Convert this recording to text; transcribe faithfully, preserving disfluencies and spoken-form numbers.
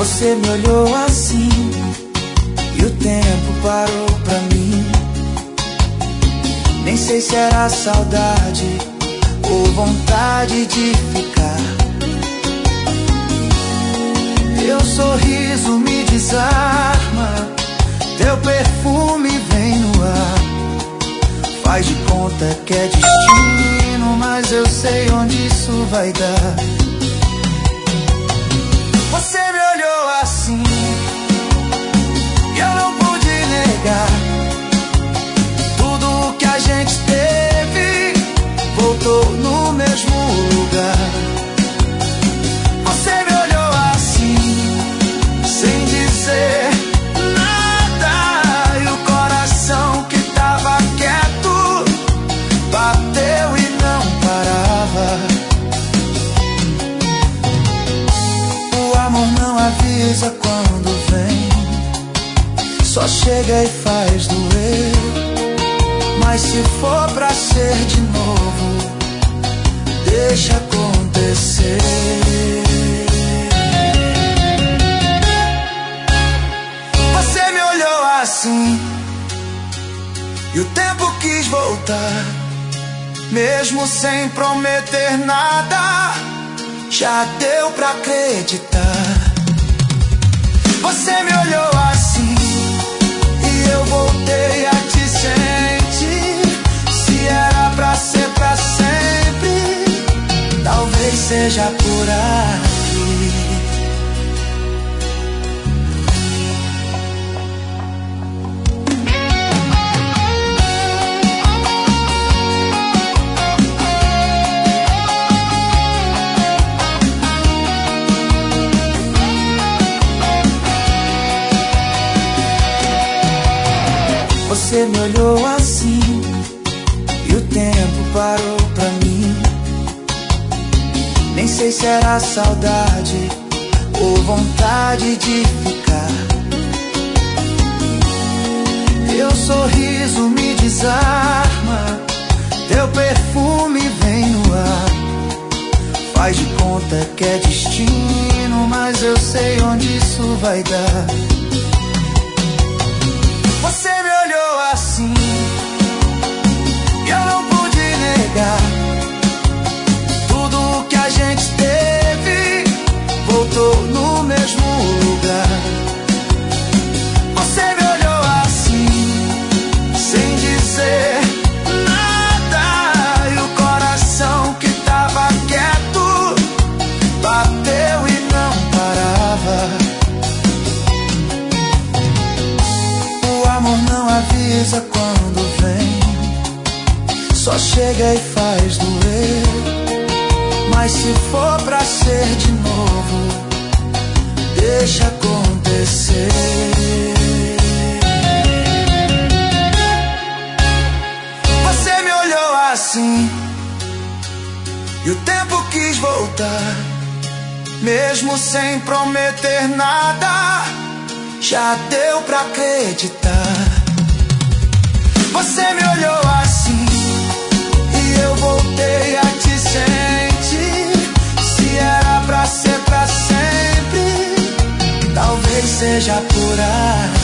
Você me olhou assim e o tempo parou pra mim. Nem sei se era saudade ou vontade de ficar. Teu sorriso me desarma, teu perfume vem no ar. Faz de conta que é destino, mas eu sei onde isso vai dar. Você me olhou assim e eu não pude negar. Tudo que a gente teve voltou no mesmo lugar. Você me olhou assim, sem dizer nada, e o coração que tava quieto bateu e não parava. O amor não avisa quando vem, só chega e faz doer. Mas se for pra ser de novo, deixa acontecer. Você me olhou assim e o tempo quis voltar. Mesmo sem prometer nada, já deu pra acreditar. Você me olhou assim e eu voltei a te sentir. Se era pra ser pra sempre, talvez seja por aqui. Você me olhou assim e o tempo parou pra mim. Nem sei se era saudade ou vontade de ficar. Teu sorriso me desarma, teu perfume vem no ar. Faz de conta que é destino, mas eu sei onde isso vai dar. Você me olhou assim e eu não pude negar. Tudo que a gente teve voltou no mesmo lugar. Você me olhou assim, sem dizer nada, e o coração que tava quieto bateu e não parava. O amor não avisa quando vem, só chega e faz doer. Mas se for pra ser de novo, deixa acontecer. Você me olhou assim e o tempo quis voltar. Mesmo sem prometer nada, já deu pra acreditar. Você me olhou assim e eu voltei a te sentir. Se era pra ser pra sempre, talvez seja por aí.